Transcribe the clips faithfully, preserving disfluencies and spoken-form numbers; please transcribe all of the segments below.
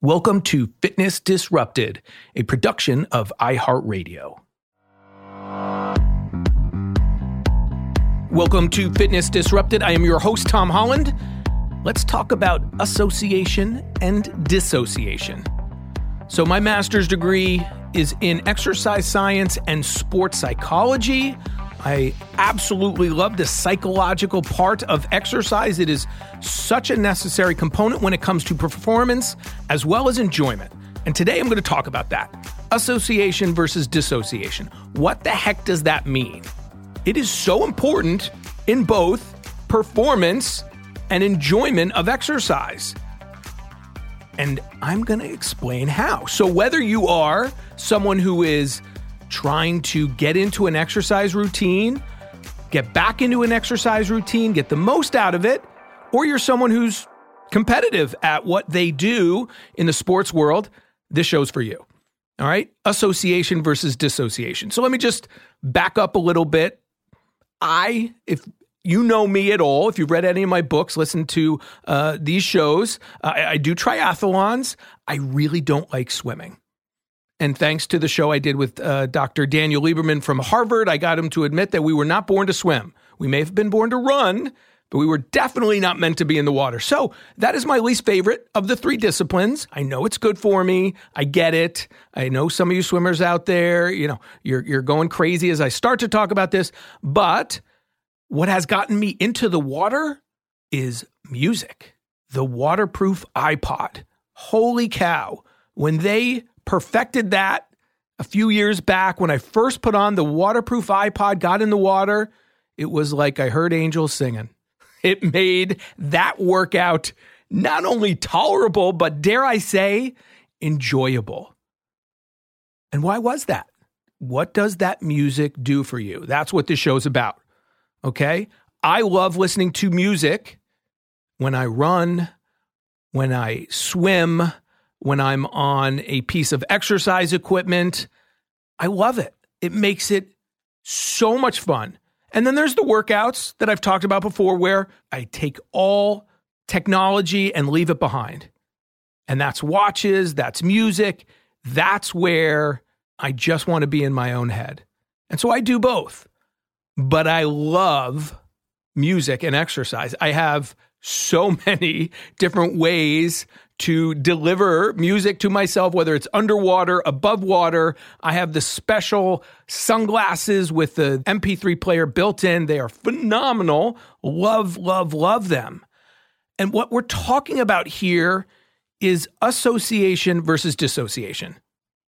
Welcome to Fitness Disrupted, a production of iHeartRadio. Welcome to Fitness Disrupted. I am your host, Tom Holland. Let's talk about association and dissociation. So my master's degree is in exercise science and sports psychology. I absolutely love the psychological part of exercise. It is such a necessary component when it comes to performance as well as enjoyment. And today I'm going to talk about that. Association versus dissociation. What the heck does that mean? It is so important in both performance and enjoyment of exercise. And I'm going to explain how. So whether you are someone who is trying to get into an exercise routine, get back into an exercise routine, get the most out of it, or you're someone who's competitive at what they do in the sports world, this show's for you. All right? Association versus dissociation. So let me just back up a little bit. I, if you know me at all, if you've read any of my books, listen to uh, these shows, uh, I, I do triathlons. I really don't like swimming. And thanks to the show I did with uh, Doctor Daniel Lieberman from Harvard, I got him to admit that we were not born to swim. We may have been born to run, but we were definitely not meant to be in the water. So that is my least favorite of the three disciplines. I know it's good for me. I get it. I know some of you swimmers out there, you know, you're you're going crazy as I start to talk about this. But what has gotten me into the water is music. The waterproof iPod. Holy cow. When they perfected that a few years back, when I first put on the waterproof iPod, got in the water, it was like I heard angels singing. It made that workout not only tolerable, but dare I say, enjoyable. And why was that? What does that music do for you? That's what this show's about. Okay? I love listening to music when I run, when I swim, when I'm on a piece of exercise equipment. I love it. It makes it so much fun. And then there's the workouts that I've talked about before where I take all technology and leave it behind. And that's watches, that's music. That's where I just want to be in my own head. And so I do both. But I love music and exercise. I have so many different ways to deliver music to myself, whether it's underwater, above water. I have the special sunglasses with the M P three player built in. They are phenomenal. Love, love, love them. And what we're talking about here is association versus dissociation.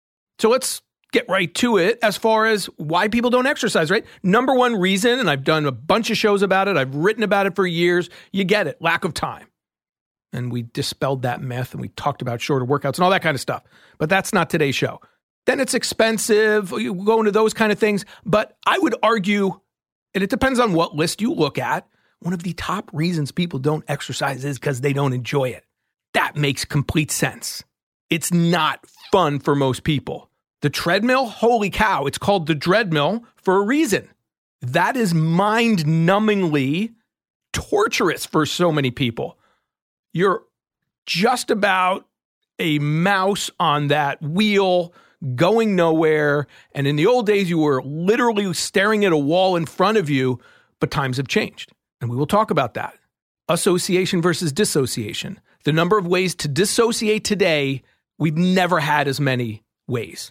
So let's get right to it as far as why people don't exercise, right? Number one reason, and I've done a bunch of shows about it, I've written about it for years, you get it, lack of time. And we dispelled that myth and we talked about shorter workouts and all that kind of stuff. But that's not today's show. Then it's expensive, you go into those kind of things. But I would argue, and it depends on what list you look at, one of the top reasons people don't exercise is because they don't enjoy it. That makes complete sense. It's not fun for most people. The treadmill, holy cow, it's called the treadmill for a reason. That is mind-numbingly torturous for so many people. You're just about a mouse on that wheel going nowhere. And in the old days, you were literally staring at a wall in front of you, but times have changed. And we will talk about that. Association versus dissociation. The number of ways to dissociate today, we've never had as many ways.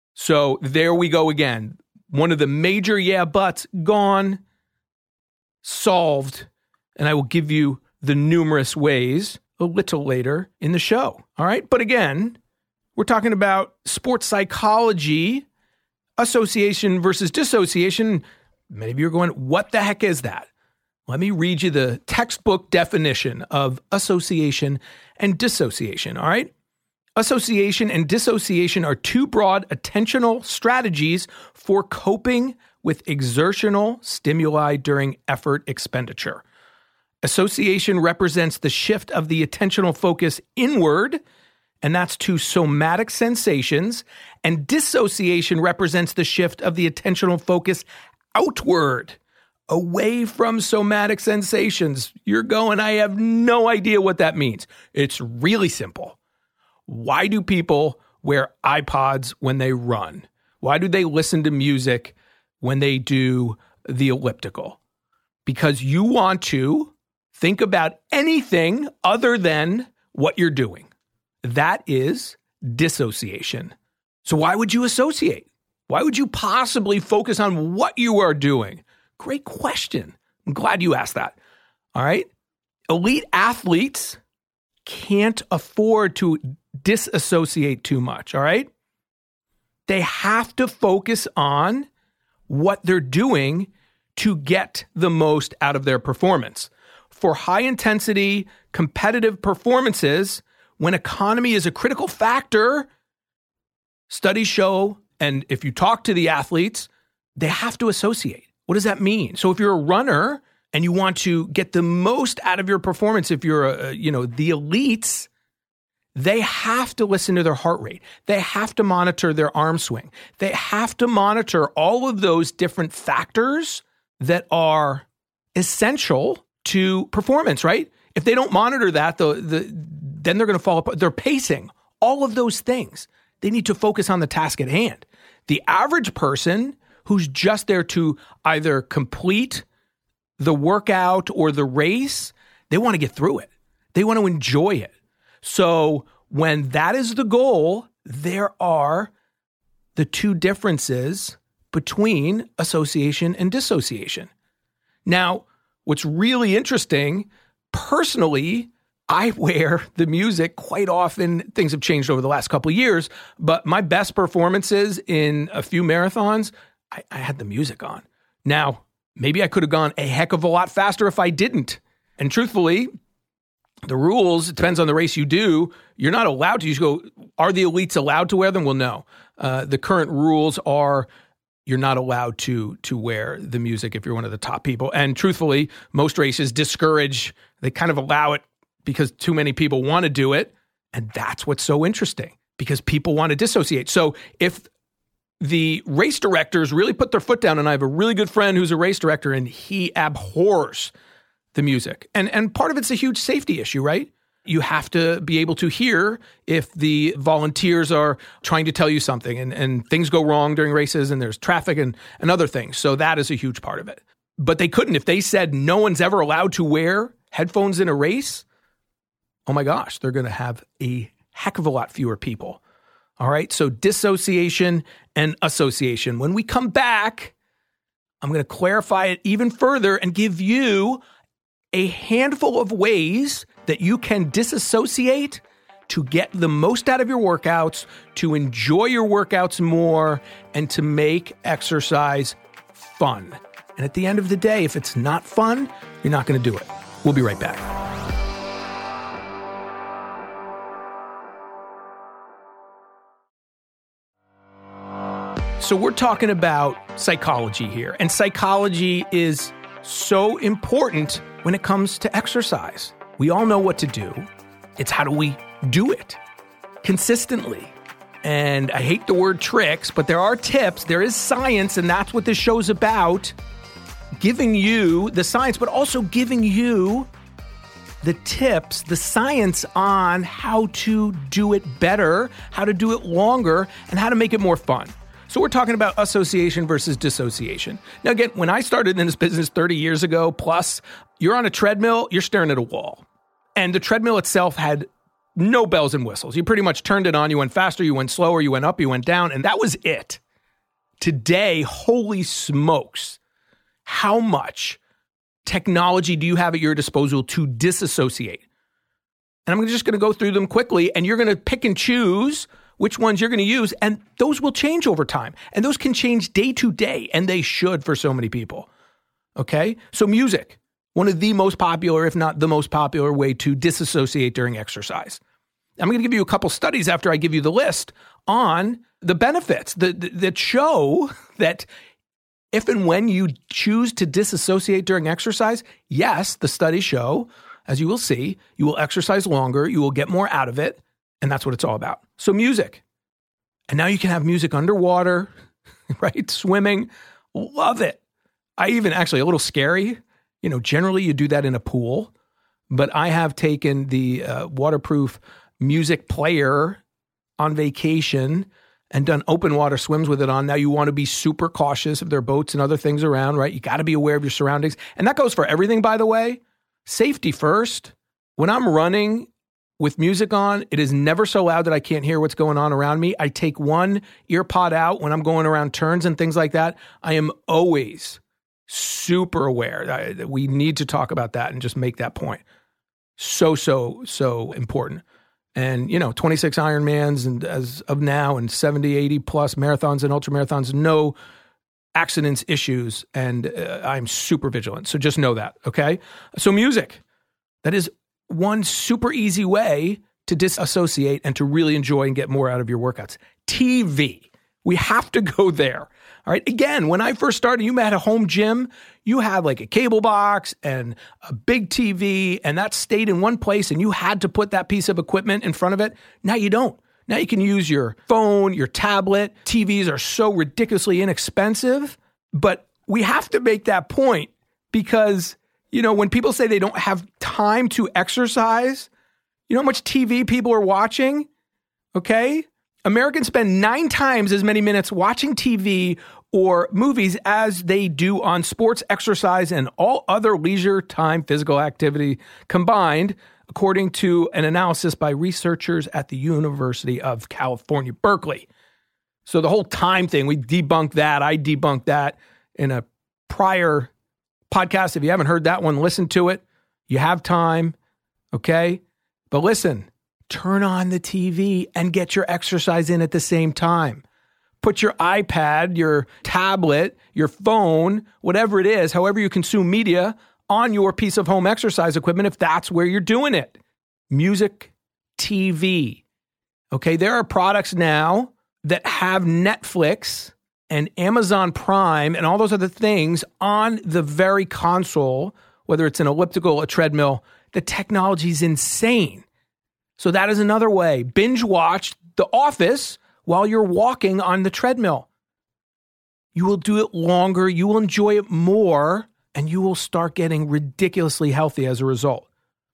So there we go again. One of the major yeah buts gone, solved, and I will give you the numerous ways a little later in the show. All right. But again, we're talking about sports psychology, association versus dissociation. Many of you are going, what the heck is that? Let me read you the textbook definition of association and dissociation. All right. Association and dissociation are two broad attentional strategies for coping with exertional stimuli during effort expenditure. Association represents the shift of the attentional focus inward, and that's to somatic sensations, and dissociation represents the shift of the attentional focus outward, away from somatic sensations. You're going, I have no idea what that means. It's really simple. Why do people wear iPods when they run? Why do they listen to music when they do the elliptical? Because you want to think about anything other than what you're doing. That is dissociation. So why would you associate? Why would you possibly focus on what you are doing? Great question. I'm glad you asked that. All right. Elite athletes can't afford to disassociate too much. All right. They have to focus on what they're doing to get the most out of their performance. For high intensity, competitive performances, when economy is a critical factor, studies show, and if you talk to the athletes, they have to associate. What does that mean? So if you're a runner and you want to get the most out of your performance, if you're, a, you know, the elites, they have to listen to their heart rate. They have to monitor their arm swing. They have to monitor all of those different factors that are essential to performance, right? If they don't monitor that, the, the, then they're going to fall apart. They're pacing, all of those things. They need to focus on the task at hand. The average person who's just there to either complete the workout or the race, they want to get through it. They want to enjoy it. So when that is the goal, there are the two differences between association and dissociation. Now, what's really interesting, personally, I wear the music quite often. Things have changed over the last couple of years, but my best performances in a few marathons, I, I had the music on. Now, maybe I could have gone a heck of a lot faster if I didn't. And truthfully, the rules, it depends on the race you do. You're not allowed to. You go, are the elites allowed to wear them? Well, no. Uh, the current rules are you're not allowed to to wear the music if you're one of the top people. And truthfully, most races discourage, they kind of allow it because too many people want to do it. And that's what's so interesting, because people want to dissociate. So if the race directors really put their foot down, and I have a really good friend who's a race director, and he abhors the music. And and part of it's a huge safety issue, right? You have to be able to hear if the volunteers are trying to tell you something, and, and things go wrong during races and there's traffic and, and other things. So that is a huge part of it. But they couldn't. If they said no one's ever allowed to wear headphones in a race, oh my gosh, they're going to have a heck of a lot fewer people. All right. So dissociation and association. When we come back, I'm going to clarify it even further and give you a handful of ways that you can disassociate to get the most out of your workouts, to enjoy your workouts more, and to make exercise fun. And at the end of the day, if it's not fun, you're not going to do it. We'll be right back. So we're talking about psychology here, and psychology is so important when it comes to exercise. We all know what to do. It's how do we do it consistently? And I hate the word tricks, but there are tips. There is science, and that's what this show's about. Giving you the science, but also giving you the tips, the science on how to do it better, how to do it longer, and how to make it more fun. So we're talking about association versus dissociation. Now, again, when I started in this business thirty years ago plus, you're on a treadmill, you're staring at a wall. And the treadmill itself had no bells and whistles. You pretty much turned it on. You went faster, you went slower, you went up, you went down, and that was it. Today, holy smokes, how much technology do you have at your disposal to disassociate? And I'm just going to go through them quickly, and you're going to pick and choose which ones you're going to use, and those will change over time. And those can change day to day, and they should for so many people. Okay? So music, one of the most popular, if not the most popular way to disassociate during exercise. I'm going to give you a couple studies after I give you the list on the benefits that, that show that if and when you choose to disassociate during exercise, yes, the studies show, as you will see, you will exercise longer, you will get more out of it, and that's what it's all about. So music. And now you can have music underwater, right? Swimming. Love it. I even, actually, a little scary. You know, generally you do that in a pool, but I have taken the uh, waterproof music player on vacation and done open water swims with it on. Now you want to be super cautious if there are boats and other things around, right? You got to be aware of your surroundings. And that goes for everything, by the way. Safety first. When I'm running with music on, it is never so loud that I can't hear what's going on around me. I take one ear pod out when I'm going around turns and things like that. I am always super aware. I, we need to talk about that and just make that point. So, so, so important. And, you know, twenty-six Ironmans and as of now and seventy, eighty plus marathons and ultramarathons, no accidents, issues, and uh, I'm super vigilant. So just know that, okay? So music, that is one super easy way to disassociate and to really enjoy and get more out of your workouts. T V, we have to go there. All right. Again, when I first started, you had a home gym, you had like a cable box and a big T V, and that stayed in one place, and you had to put that piece of equipment in front of it. Now you don't. Now you can use your phone, your tablet. T Vs are so ridiculously inexpensive, but we have to make that point because, you know, when people say they don't have time to exercise, you know how much T V people are watching? Okay. Americans spend nine times as many minutes watching T V or movies as they do on sports, exercise, and all other leisure time physical activity combined, according to an analysis by researchers at the University of California, Berkeley. So the whole time thing, we debunked that. I debunked that in a prior podcast. If you haven't heard that one, listen to it. You have time, okay? But listen, turn on the T V and get your exercise in at the same time. Put your iPad, your tablet, your phone, whatever it is, however you consume media, on your piece of home exercise equipment if that's where you're doing it. Music, T V. Okay, there are products now that have Netflix and Amazon Prime and all those other things on the very console, whether it's an elliptical, a treadmill. The technology is insane. So that is another way. Binge watch The Office while you're walking on the treadmill. You will do it longer, you will enjoy it more, and you will start getting ridiculously healthy as a result.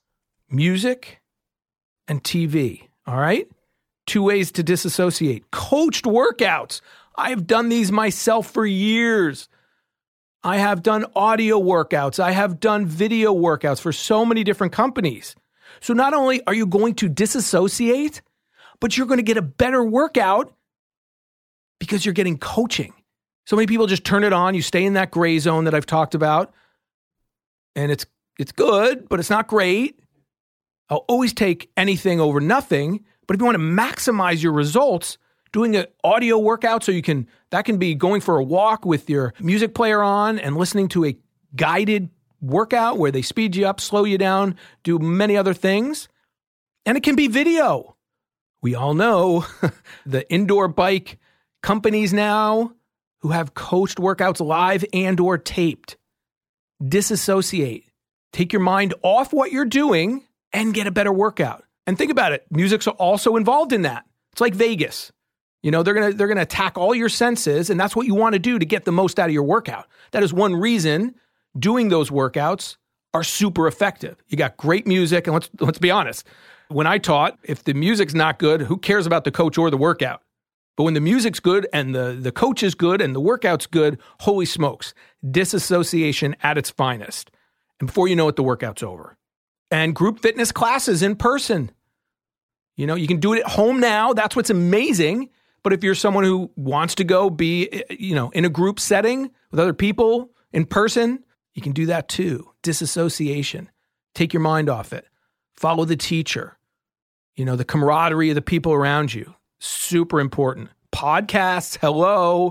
Music and T V, all right? Two ways to disassociate. Coached workouts. I have done these myself for years. I have done audio workouts. I have done video workouts for so many different companies. So not only are you going to disassociate, but you're going to get a better workout because you're getting coaching. So many people just turn it on. You stay in that gray zone that I've talked about. And it's it's good, but it's not great. I'll always take anything over nothing. But if you want to maximize your results, doing an audio workout so you can, that can be going for a walk with your music player on and listening to a guided workout where they speed you up, slow you down, do many other things. And it can be video. We all know the indoor bike companies now who have coached workouts live and or taped. Disassociate. Take your mind off what you're doing and get a better workout. And think about it. Music's also involved in that. It's like Vegas. You know, they're going to they're going to attack all your senses, and that's what you want to do to get the most out of your workout. That is one reason doing those workouts are super effective. You got great music, and let's let's be honest. When I taught, if the music's not good, who cares about the coach or the workout? But when the music's good and the, the coach is good and the workout's good, holy smokes, disassociation at its finest. And before you know it, the workout's over. And group fitness classes in person. You know, you can do it at home now. That's what's amazing. But if you're someone who wants to go be, you know, in a group setting with other people in person, you can do that too. Disassociation. Take your mind off it. Follow the teacher. You know, the camaraderie of the people around you. Super important. Podcasts, hello.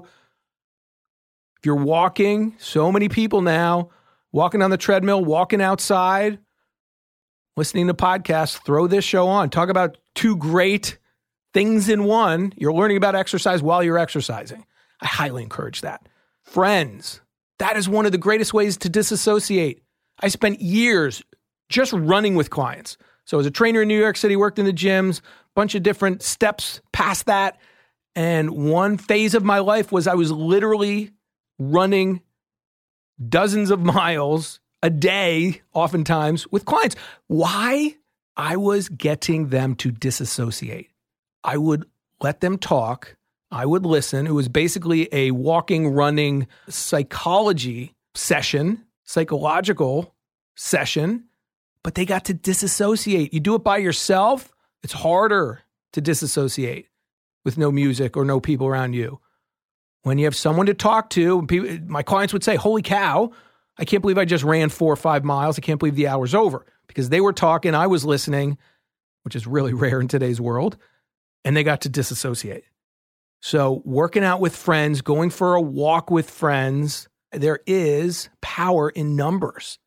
If you're walking, so many people now, walking on the treadmill, walking outside, listening to podcasts, throw this show on. Talk about two great things in one. You're learning about exercise while you're exercising. I highly encourage that. Friends, that is one of the greatest ways to disassociate. I spent years just running with clients. So as a trainer in New York City, worked in the gyms, bunch of different steps past that. And one phase of my life was I was literally running dozens of miles a day, oftentimes, with clients. Why? I was getting them to disassociate. I would let them talk. I would listen. It was basically a walking, running psychology session, psychological session, but they got to disassociate. You do it by yourself, it's harder to disassociate with no music or no people around you. When you have someone to talk to, and people, my clients would say, holy cow, I can't believe I just ran four or five miles. I can't believe the hour's over, because they were talking, I was listening, which is really rare in today's world, and they got to disassociate. So working out with friends, going for a walk with friends, there is power in numbers.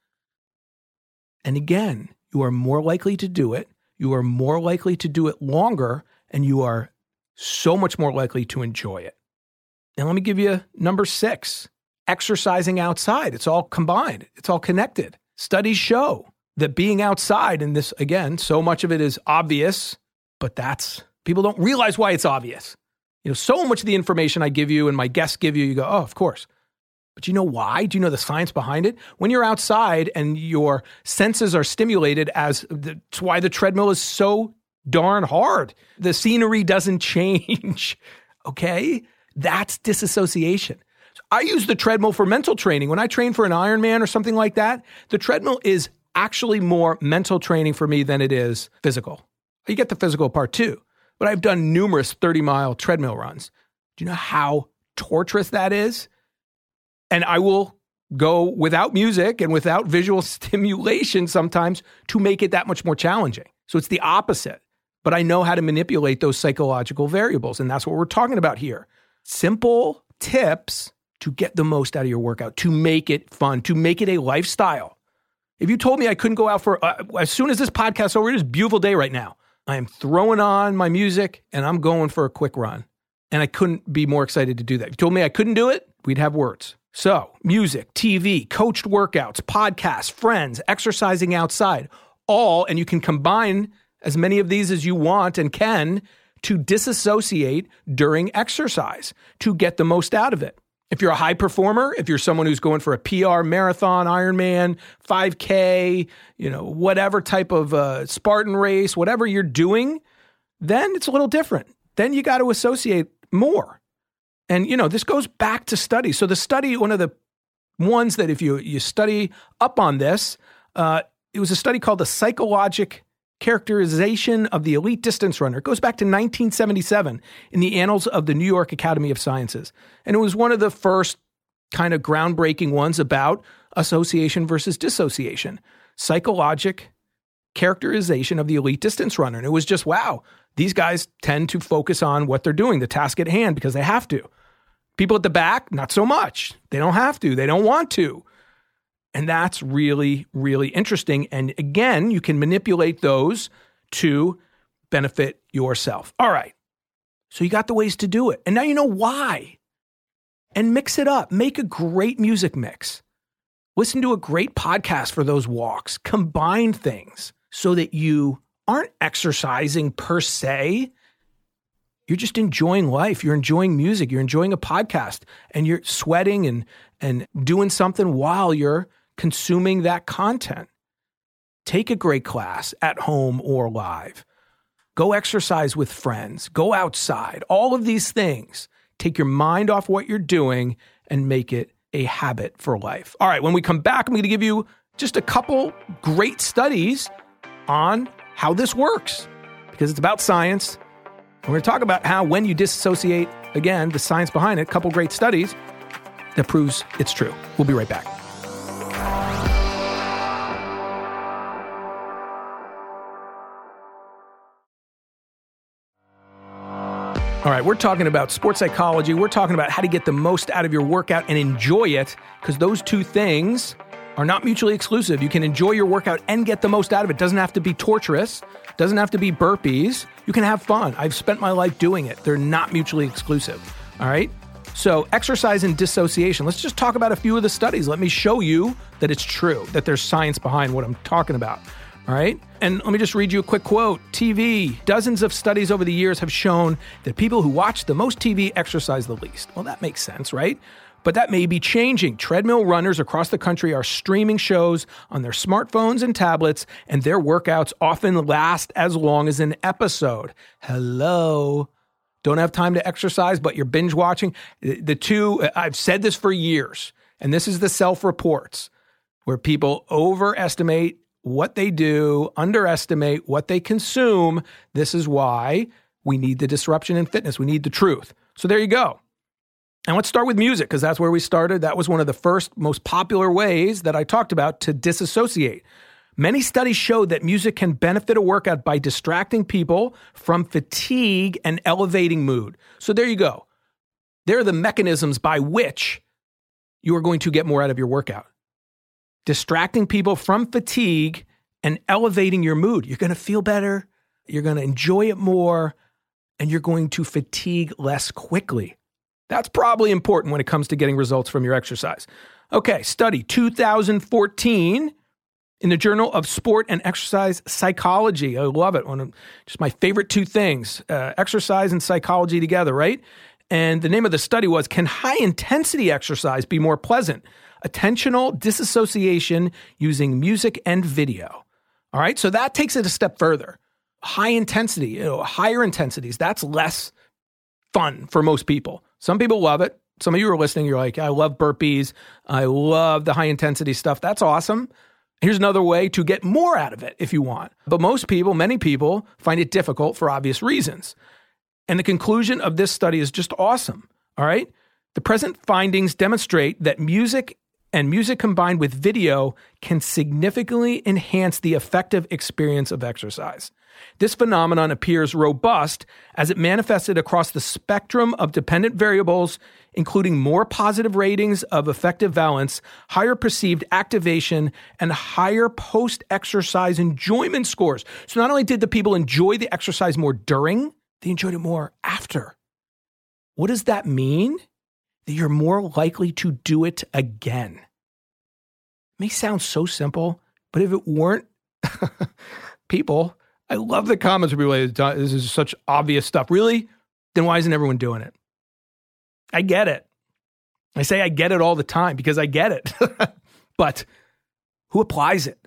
And again, you are more likely to do it. You are more likely to do it longer, and you are so much more likely to enjoy it. And let me give you number six, exercising outside. It's all combined. It's all connected. Studies show that being outside, and this, again, so much of it is obvious, but that's, people don't realize why it's obvious. You know, so much of the information I give you and my guests give you, you go, oh, of course. But you know why? Do you know the science behind it? When you're outside and your senses are stimulated, as that's why the treadmill is so darn hard. The scenery doesn't change, okay? That's disassociation. So I use the treadmill for mental training. When I train for an Ironman or something like that, the treadmill is actually more mental training for me than it is physical. You get the physical part too, but I've done numerous thirty-mile treadmill runs. Do you know how torturous that is? And I will go without music and without visual stimulation sometimes to make it that much more challenging. So it's the opposite. But I know how to manipulate those psychological variables, and that's what we're talking about here. Simple tips to get the most out of your workout, to make it fun, to make it a lifestyle. If you told me I couldn't go out for, uh, as soon as this podcast is over, it is a beautiful day right now. I am throwing on my music and I'm going for a quick run. And I couldn't be more excited to do that. If you told me I couldn't do it, we'd have words. So music, T V, coached workouts, podcasts, friends, exercising outside, all, and you can combine as many of these as you want and can to disassociate during exercise to get the most out of it. If you're a high performer, if you're someone who's going for a P R marathon, Ironman, five K, you know, whatever type of uh, Spartan race, whatever you're doing, then it's a little different. Then you got to associate more. And, you know, this goes back to studies. So the study, one of the ones that if you, you study up on this, uh, it was a study called the Psychologic Characterization of the Elite Distance Runner. It goes back to nineteen seventy-seven in the Annals of the New York Academy of Sciences. And it was one of the first kind of groundbreaking ones about association versus dissociation. Psychologic characterization of the elite distance runner. And it was just, wow, these guys tend to focus on what they're doing, the task at hand, because they have to. People at the back, not so much. They don't have to. They don't want to. And that's really, really interesting. And again, you can manipulate those to benefit yourself. All right. So you got the ways to do it. And now you know why. And mix it up. Make a great music mix. Listen to a great podcast for those walks. Combine things so that you aren't exercising per se. You're just enjoying life. You're enjoying music. You're enjoying a podcast. And you're sweating and, and doing something while you're consuming that content. Take a great class at home or live. Go exercise with friends. Go outside. All of these things. Take your mind off what you're doing and make it a habit for life. All right, when we come back, I'm going to give you just a couple great studies on how this works because it's about science. We're going to talk about how when you disassociate, again, the science behind it, a couple great studies that proves it's true. We'll be right back. All right, we're talking about sports psychology. We're talking about how to get the most out of your workout and enjoy it, because those two things are not mutually exclusive. You can enjoy your workout and get the most out of it. It doesn't have to be torturous. It doesn't have to be burpees. You can have fun. I've spent my life doing it. They're not mutually exclusive. All right? So exercise and dissociation. Let's just talk about a few of the studies. Let me show you that it's true, that there's science behind what I'm talking about. All right. And let me just read you a quick quote. T V. Dozens of studies over the years have shown that people who watch the most T V exercise the least. Well, that makes sense, right? But that may be changing. Treadmill runners across the country are streaming shows on their smartphones and tablets, and their workouts often last as long as an episode. Hello. Don't have time to exercise, but you're binge watching. The two, I've said this for years, and this is the self-reports, where people overestimate what they do, underestimate what they consume. This is why we need the disruption in fitness. We need the truth. So there you go. And let's start with music, because that's where we started. That was one of the first, most popular ways that I talked about to disassociate. Many studies show that music can benefit a workout by distracting people from fatigue and elevating mood. So there you go. There are the mechanisms by which you are going to get more out of your workout. Distracting people from fatigue and elevating your mood. You're going to feel better, you're going to enjoy it more, and you're going to fatigue less quickly. That's probably important when it comes to getting results from your exercise. Okay, study two thousand fourteen in the Journal of Sport and Exercise Psychology. I love it. One of just my favorite two things, uh, exercise and psychology together, right? And the name of the study was, can high-intensity exercise be more pleasant? Attentional disassociation using music and video. All right, so that takes it a step further. High intensity, you know, higher intensities, that's less fun for most people. Some people love it. Some of you are listening, you're like, I love burpees. I love the high intensity stuff. That's awesome. Here's another way to get more out of it if you want. But most people, many people, find it difficult for obvious reasons. And the conclusion of this study is just awesome. All right? The present findings demonstrate that music and music combined with video can significantly enhance the effective experience of exercise. This phenomenon appears robust as it manifested across the spectrum of dependent variables, including more positive ratings of effective valence, higher perceived activation, and higher post-exercise enjoyment scores. So not only did the people enjoy the exercise more during, they enjoyed it more after. What does that mean? That you're more likely to do it again. It may sound so simple, but if it weren't, people, I love the comments where people like, this is such obvious stuff. Really? Then why isn't everyone doing it? I get it. I say I get it all the time because I get it. But who applies it?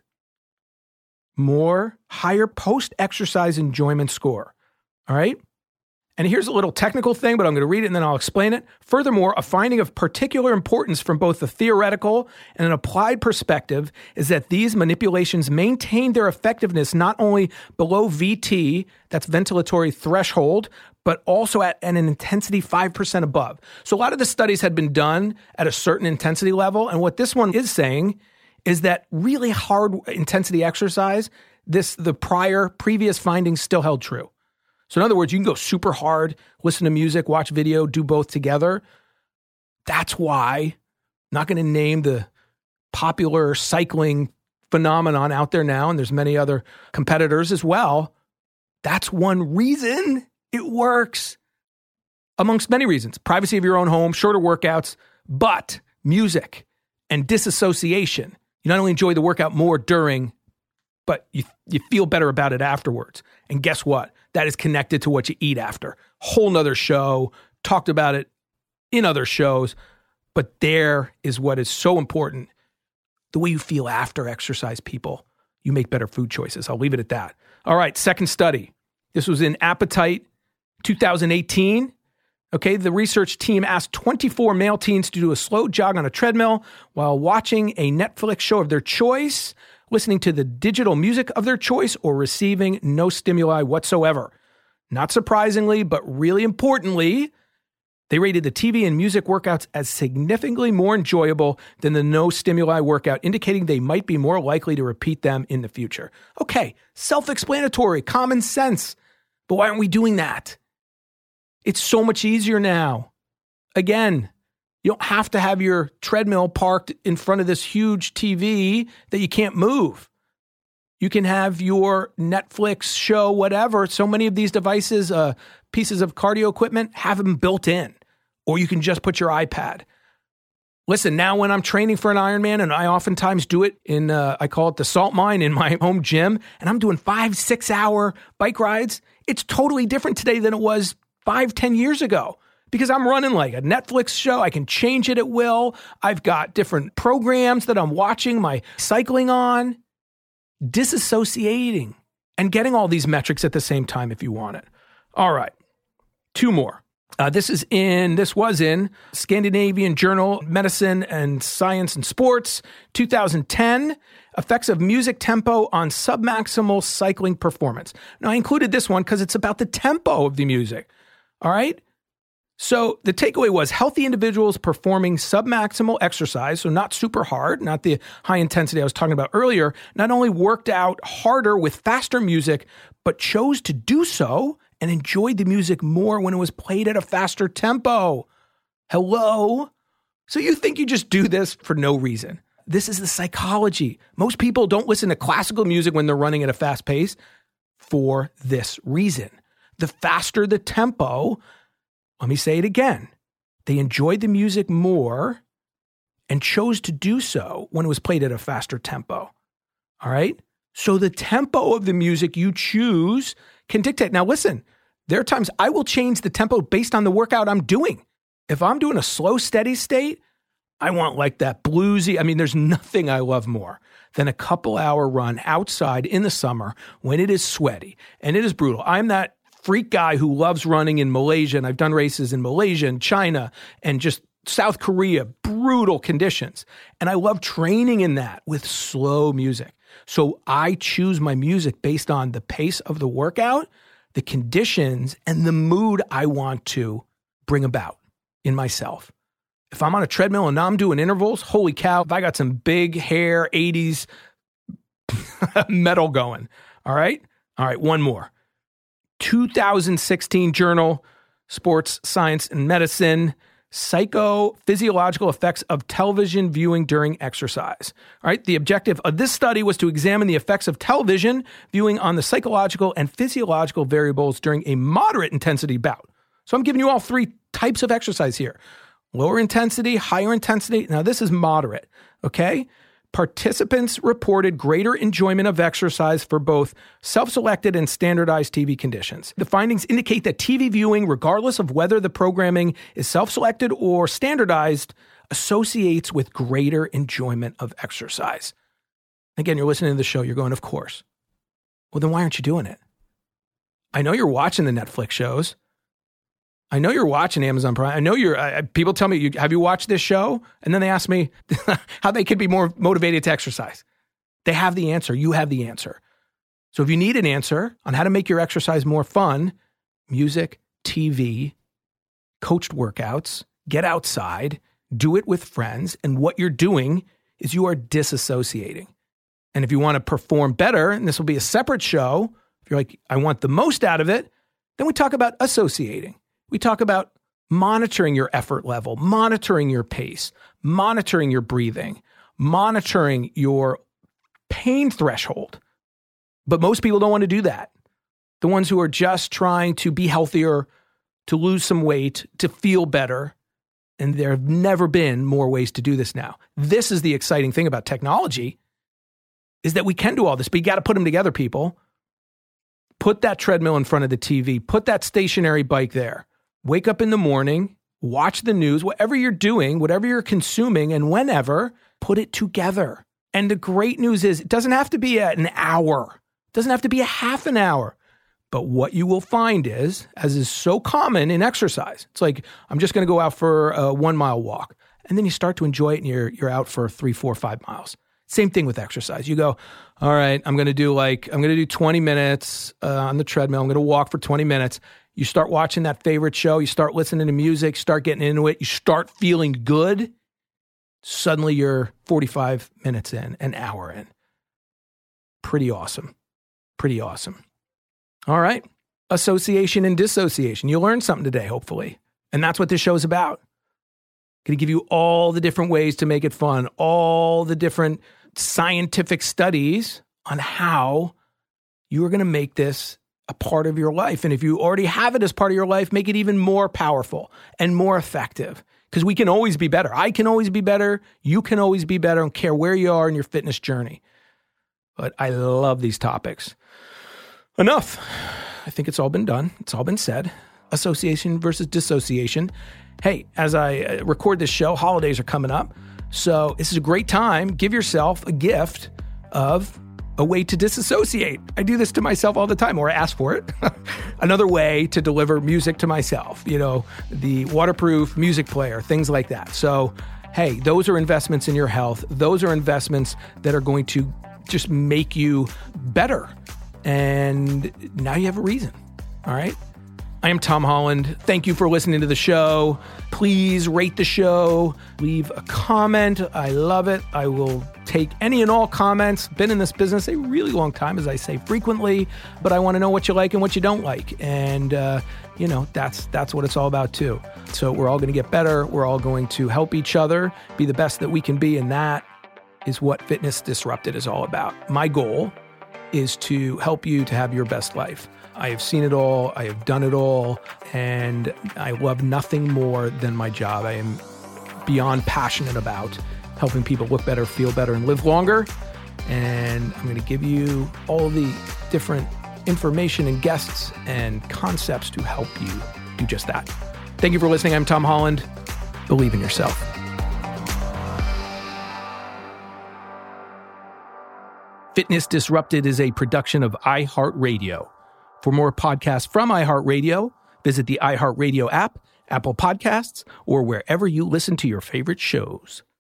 More higher post-exercise enjoyment score. All right? And here's a little technical thing, but I'm going to read it and then I'll explain it. Furthermore, a finding of particular importance from both the theoretical and an applied perspective is that these manipulations maintain their effectiveness not only below V T, that's ventilatory threshold, but also at an intensity five percent above. So a lot of the studies had been done at a certain intensity level. And what this one is saying is that really hard intensity exercise, this the prior, previous findings still held true. So in other words, you can go super hard, listen to music, watch video, do both together. That's why I'm not going to name the popular cycling phenomenon out there now, and there's many other competitors as well. That's one reason it works, amongst many reasons. Privacy of your own home, shorter workouts, but music and disassociation. You not only enjoy the workout more during, but you you feel better about it afterwards. And guess what? That is connected to what you eat after. Whole nother show, talked about it in other shows, but there is what is so important. The way you feel after exercise, people, you make better food choices. I'll leave it at that. All right, second study. This was in Appetite two thousand eighteen. Okay, the research team asked twenty-four male teens to do a slow jog on a treadmill while watching a Netflix show of their choice, listening to the digital music of their choice, or receiving no stimuli whatsoever. Not surprisingly, but really importantly, they rated the T V and music workouts as significantly more enjoyable than the no stimuli workout, indicating they might be more likely to repeat them in the future. Okay, self-explanatory, common sense. But why aren't we doing that? It's so much easier now. Again, you don't have to have your treadmill parked in front of this huge T V that you can't move. You can have your Netflix show, whatever. So many of these devices, uh, pieces of cardio equipment, have them built in. Or you can just put your iPad. Listen, now when I'm training for an Ironman, and I oftentimes do it in, uh, I call it the salt mine in my home gym, and I'm doing five, six hour bike rides, it's totally different today than it was five, ten years ago. because I'm running like a Netflix show. I can change it at will. I've got different programs that I'm watching my cycling on. Disassociating and getting all these metrics at the same time if you want it. All right, two more. Uh, this is in, this was in Scandinavian Journal, Medicine and Science and Sports, two thousand ten, Effects of Music Tempo on Submaximal Cycling Performance. Now, I included this one because it's about the tempo of the music, all right? So the takeaway was healthy individuals performing submaximal exercise, so not super hard, not the high intensity I was talking about earlier, not only worked out harder with faster music, but chose to do so and enjoyed the music more when it was played at a faster tempo. Hello? So you think you just do this for no reason. This is the psychology. Most people don't listen to classical music when they're running at a fast pace for this reason. The faster the tempo, let me say it again, they enjoyed the music more and chose to do so when it was played at a faster tempo. All right? So the tempo of the music you choose can dictate. Now listen, there are times I will change the tempo based on the workout I'm doing. If I'm doing a slow, steady state, I want like that bluesy. I mean, there's nothing I love more than a couple hour run outside in the summer when it is sweaty and it is brutal. I'm that freak guy who loves running in Malaysia, and I've done races in Malaysia and China and just South Korea, brutal conditions. And I love training in that with slow music. So I choose my music based on the pace of the workout, the conditions, and the mood I want to bring about in myself. If I'm on a treadmill and now I'm doing intervals, holy cow, if I got some big hair, eighties metal going. All right? All right, one more. two thousand sixteen Journal, Sports, Science, and Medicine, Psychophysiological Effects of Television Viewing During Exercise. All right, the objective of this study was to examine the effects of television viewing on the psychological and physiological variables during a moderate intensity bout. So I'm giving you all three types of exercise here. Lower intensity, higher intensity. Now this is moderate, okay? Participants reported greater enjoyment of exercise for both self-selected and standardized T V conditions. The findings indicate that T V viewing, regardless of whether the programming is self-selected or standardized, associates with greater enjoyment of exercise. Again, you're listening to the show, you're going, of course. Well, then why aren't you doing it? I know you're watching the Netflix shows. I know you're watching Amazon Prime. I know you're, uh, people tell me, you, have you watched this show? And then they ask me how they could be more motivated to exercise. They have the answer. You have the answer. So if you need an answer on how to make your exercise more fun, music, T V, coached workouts, get outside, do it with friends. And what you're doing is you are disassociating. And if you want to perform better, and this will be a separate show, if you're like, I want the most out of it, then we talk about associating. We talk about monitoring your effort level, monitoring your pace, monitoring your breathing, monitoring your pain threshold. But most people don't want to do that. The ones who are just trying to be healthier, to lose some weight, to feel better. And there have never been more ways to do this now. This is the exciting thing about technology, is that we can do all this, but you got to put them together, people. Put that treadmill in front of the T V. Put that stationary bike there. Wake up in the morning, watch the news, whatever you're doing, whatever you're consuming, and whenever, put it together. And the great news is it doesn't have to be an hour. It doesn't have to be a half an hour. But what you will find is, as is so common in exercise, it's like, I'm just going to go out for a one mile walk. And then you start to enjoy it and you're, you're out for three, four, five miles. Same thing with exercise. You go, all right, I'm going to do like, I'm going to do twenty minutes uh, on the treadmill. I'm going to walk for twenty minutes. You start watching that favorite show. You start listening to music, start getting into it. You start feeling good. Suddenly you're forty-five minutes in, an hour in. Pretty awesome. Pretty awesome. All right. Association and dissociation. You learned something today, hopefully. And that's what this show is about. Going to give you all the different ways to make it fun, all the different scientific studies on how you are going to make this a part of your life. And if you already have it as part of your life, make it even more powerful and more effective, because we can always be better. I can always be better. You can always be better. I don't care where you are in your fitness journey. But I love these topics. Enough. I think it's all been done. It's all been said. association versus dissociation. Hey, as I record this show, holidays are coming up. So this is a great time. Give yourself a gift of a way to disassociate. I do this to myself all the time, or I ask for it. Another way to deliver music to myself, you know, the waterproof music player, things like that. So, hey, those are investments in your health. Those are investments that are going to just make you better. And now you have a reason. All right. I am Tom Holland. Thank you for listening to the show. Please rate the show, leave a comment. I love it. I will take any and all comments. Been in this business a really long time, as I say frequently, but I want to know what you like and what you don't like. And, uh, you know, that's that's what it's all about too. So we're all going to get better. We're all going to help each other be the best that we can be. And that is what Fitness Disrupted is all about. My goal is to help you to have your best life. I have seen it all. I have done it all. And I love nothing more than my job. I am beyond passionate about helping people look better, feel better, and live longer. And I'm going to give you all the different information and guests and concepts to help you do just that. Thank you for listening. I'm Tom Holland. Believe in yourself. Fitness Disrupted is a production of iHeartRadio. For more podcasts from iHeartRadio, visit the iHeartRadio app, Apple Podcasts, or wherever you listen to your favorite shows.